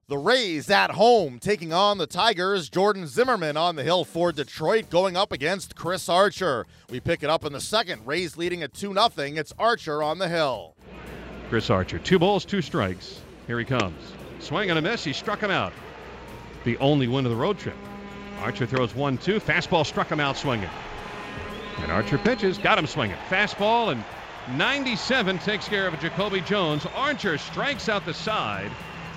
The Rays at home taking on the Tigers. Jordan Zimmerman on the hill for Detroit going up against Chris Archer. We pick it up in the second. Rays leading at 2-0. It's Archer on the hill. Chris Archer, 2 balls, 2 strikes. Here he comes. Swing and a miss. He struck him out. The only win of the road trip. Archer throws 1-2. Fastball struck him out swinging. And Archer pitches, got him swinging. Fastball, and 97 takes care of Jacoby Jones. Archer strikes out the side.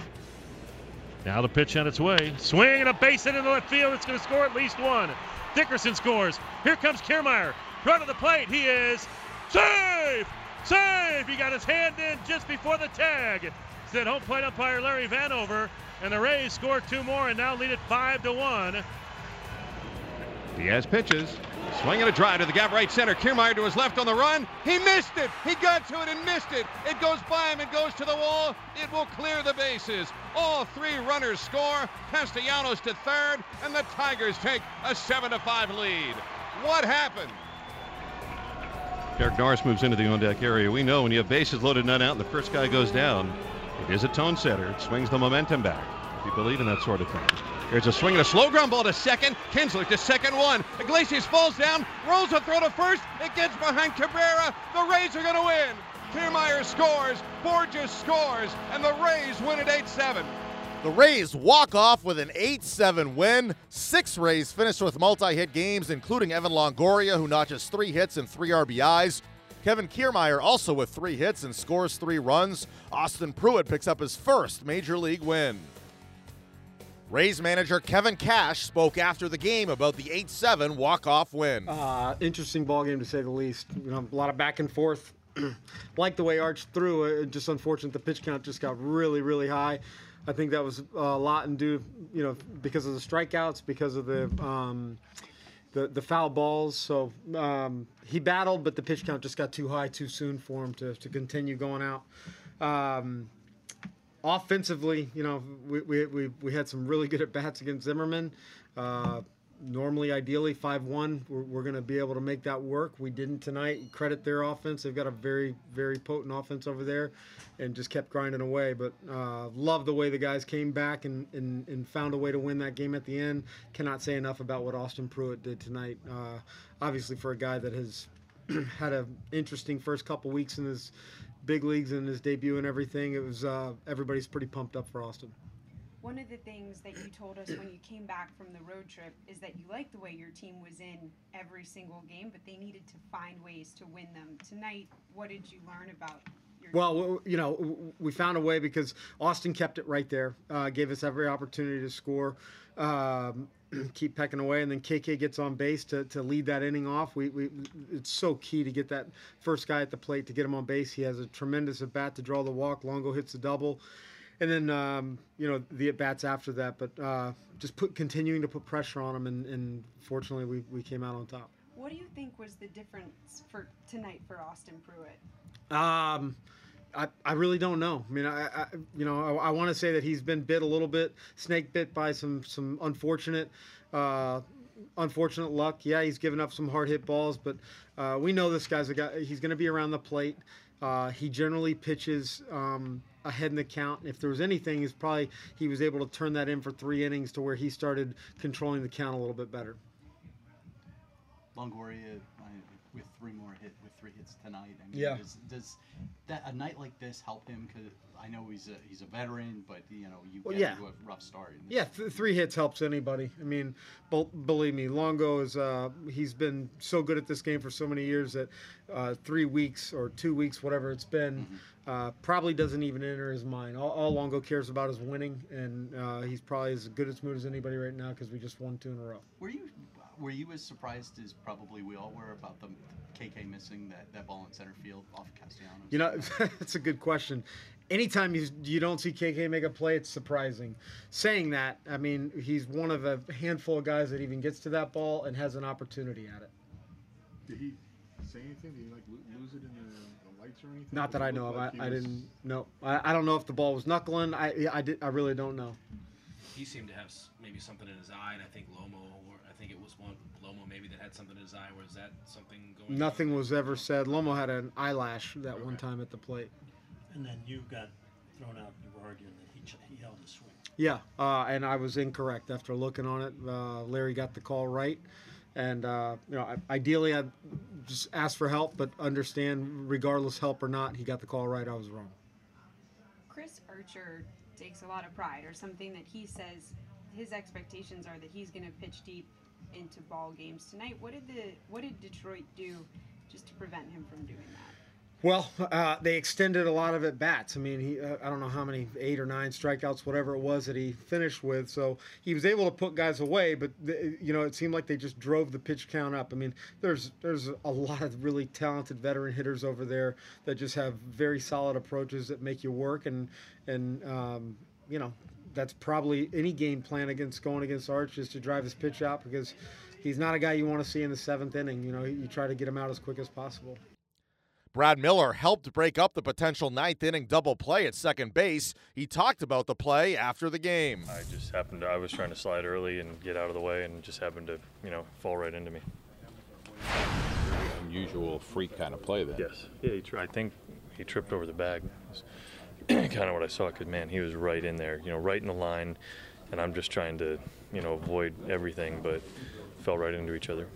Now the pitch on its way. Swing and a base hit into left field. It's going to score at least one. Dickerson scores. Here comes Kiermaier. Run to the plate. He is safe! Save! He got his hand in just before the tag. Said home plate umpire Larry Vanover. And the Rays score 2 more and now lead it 5-1. Diaz pitches. Swing and a drive to the gap right center. Kiermaier to his left on the run. He missed it. He got to it and missed it. It goes by him and goes to the wall. It will clear the bases. All 3 runners score. Castellanos to third, and the Tigers take a 7-5 lead. What happened? Derek Norris moves into the on-deck area. We know when you have bases loaded, none out, and the first guy goes down, it is a tone setter. It swings the momentum back, if you believe in that sort of thing. Here's a swing and a slow ground ball to second. Kinsler to second one. Iglesias falls down, rolls a throw to first. It gets behind Cabrera. The Rays are going to win. Kiermaier scores, Borges scores, and the Rays win at 8-7. The Rays walk off with an 8-7 win. 6 Rays finished with multi-hit games, including Evan Longoria, who notches 3 hits and 3 RBIs. Kevin Kiermaier also with 3 hits and scores 3 runs. Austin Pruitt picks up his first Major League win. Rays manager Kevin Cash spoke after the game about the 8-7 walk-off win. Interesting ball game to say the least. You know, a lot of back and forth. Like the way Arch threw. Just unfortunate the pitch count just got really, really high. I think that was a lot and due, you know, because of the strikeouts, because of the foul balls. So he battled, but the pitch count just got too high too soon for him to continue going out. Offensively, you know, we had some really good at-bats against Zimmerman. Normally, ideally, 5-1, we're going to be able to make that work. We didn't tonight. Credit their offense. They've got a very, very potent offense over there and just kept grinding away. But love the way the guys came back and found a way to win that game at the end. Cannot say enough about what Austin Pruitt did tonight. Obviously, for a guy that has had an interesting first couple weeks in his big leagues and his debut and everything, it was everybody's pretty pumped up for Austin. One of the things that you told us when you came back from the road trip is that you liked the way your team was in every single game, but they needed to find ways to win them. Tonight, what did you learn about your team? Well, you know, we found a way because Austin kept it right there, gave us every opportunity to score, keep pecking away, and then KK gets on base to lead that inning off. It's so key to get that first guy at the plate to get him on base. He has a tremendous at-bat to draw the walk. Longo hits the double. And then, you know, the at-bats after that. But just continuing to put pressure on him, and fortunately we came out on top. What do you think was the difference for tonight for Austin Pruitt? I really don't know. I mean, I want to say that he's been bit a little bit, snake bit by some unfortunate luck. Yeah, he's given up some hard hit balls, but we know this guy's a guy. He's going to be around the plate. He generally pitches ahead in the count. If there was anything, is probably he was able to turn that in for 3 innings to where he started controlling the count a little bit better. Longoria with 3 hits tonight. I mean, yeah. Does that a night like this help him? Because I know he's a veteran, but you know you get to a rough start. Yeah, 3 hits helps anybody. I mean, believe me, Longo is he's been so good at this game for so many years that 3 weeks or 2 weeks, whatever it's been, probably doesn't even enter his mind. All Longo cares about is winning, and he's probably as good as mood as anybody right now because we just won 2 in a row. Were you as surprised as probably we all were about the KK missing that ball in center field off Castellanos? You know, that's a good question. Anytime you don't see KK make a play, it's surprising. Saying that, I mean, he's one of a handful of guys that even gets to that ball and has an opportunity at it. Did he say anything? Did he lose it in the lights or anything? Not that I know of. I didn't know. I don't know if the ball was knuckling. I really don't know. He seemed to have maybe something in his eye, and I think it was Lomo maybe that had something in his eye. Was that something going on? Nothing was ever said. Lomo had an eyelash that one time at the plate. And then you got thrown out. You were arguing that he held the swing. Yeah, and I was incorrect after looking on it. Larry got the call right. And, ideally I'd just ask for help, but understand regardless help or not, he got the call right. I was wrong. Chris Archer takes a lot of pride, or something that he says his expectations are that he's going to pitch deep into ball games tonight. What did Detroit do just to prevent him from doing that? Well, they extended a lot of at bats. I mean, I don't know how many, 8 or 9 strikeouts, whatever it was that he finished with. So he was able to put guys away, but it seemed like they just drove the pitch count up. I mean, there's a lot of really talented veteran hitters over there that just have very solid approaches that make you work, and that's probably any game plan going against Arch is to drive his pitch out, because he's not a guy you want to see in the 7th inning. You try to get him out as quick as possible. Brad Miller helped break up the potential 9th inning double play at second base. He talked about the play after the game. I was trying to slide early and get out of the way, and just happened to, fall right into me. Unusual freak kind of play then. Yes. Yeah, I think he tripped over the bag. That's kind of what I saw, because, man, he was right in there, right in the line, and I'm just trying to, avoid everything, but fell right into each other.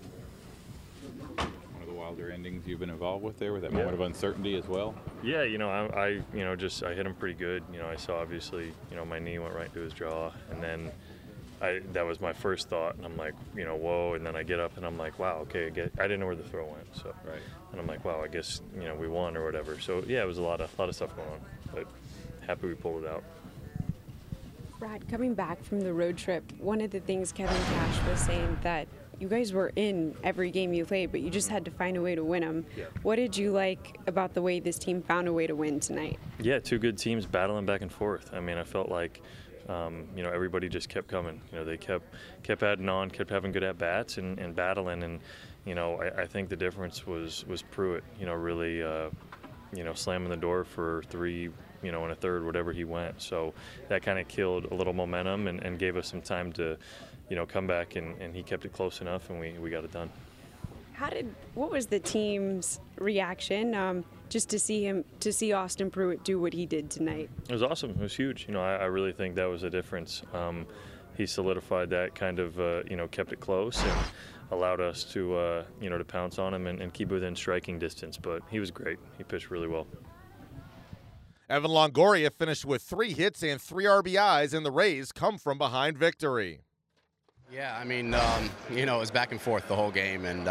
Wilder endings you've been involved with there, with that moment of uncertainty as well? Yeah, I hit him pretty good. I saw, obviously, my knee went right into his jaw, and then that was my first thought, and I'm like, whoa, and then I get up and I'm like, wow, okay, I didn't know where the throw went, so right. And I'm like, wow, I guess we won or whatever. So yeah, it was a lot of stuff going on, but happy we pulled it out. Brad, coming back from the road trip, one of the things Kevin Cash was saying that you guys were in every game you played, but you just had to find a way to win them. Yeah. What did you like about the way this team found a way to win tonight? Yeah, 2 good teams battling back and forth. I mean, I felt like, everybody just kept coming. They kept adding on, kept having good at-bats and battling. And, I think the difference was Pruitt, really, slamming the door for 3, in a third, whatever he went. So that kind of killed a little momentum and gave us some time to, come back, and he kept it close enough, and we got it done. What was the team's reaction just to see Austin Pruitt do what he did tonight? It was awesome. It was huge. I really think that was a difference. He solidified that, kind of, kept it close and allowed us to, to pounce on him and keep within striking distance. But he was great. He pitched really well. Evan Longoria finished with 3 hits and 3 RBIs, and the Rays come from behind victory. Yeah, I mean, it was back and forth the whole game, and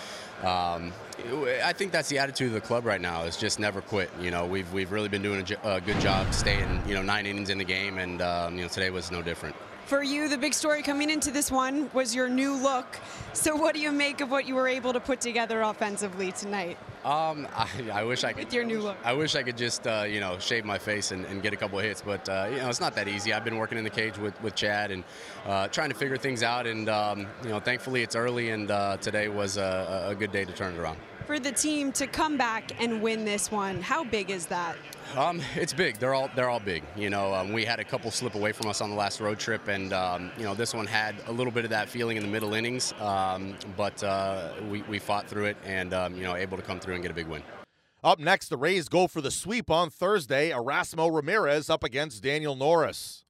I think that's the attitude of the club right now, is just never quit. We've really been doing a good job staying, 9 innings in the game, and today was no different. For you, the big story coming into this one was your new look. So what do you make of what you were able to put together offensively tonight? I wish I could. With your new look. I wish I could just, shave my face and get a couple of hits, but, it's not that easy. I've been working in the cage with Chad and trying to figure things out, and, thankfully it's early, and today was a good day to turn it around. For the team to come back and win this one, how big is that? It's big. They're all big. We had a couple slip away from us on the last road trip, and this one had a little bit of that feeling in the middle innings, but we fought through it and able to come through and get a big win. Up next, the Rays go for the sweep on Thursday. Erasmo Ramirez up against Daniel Norris.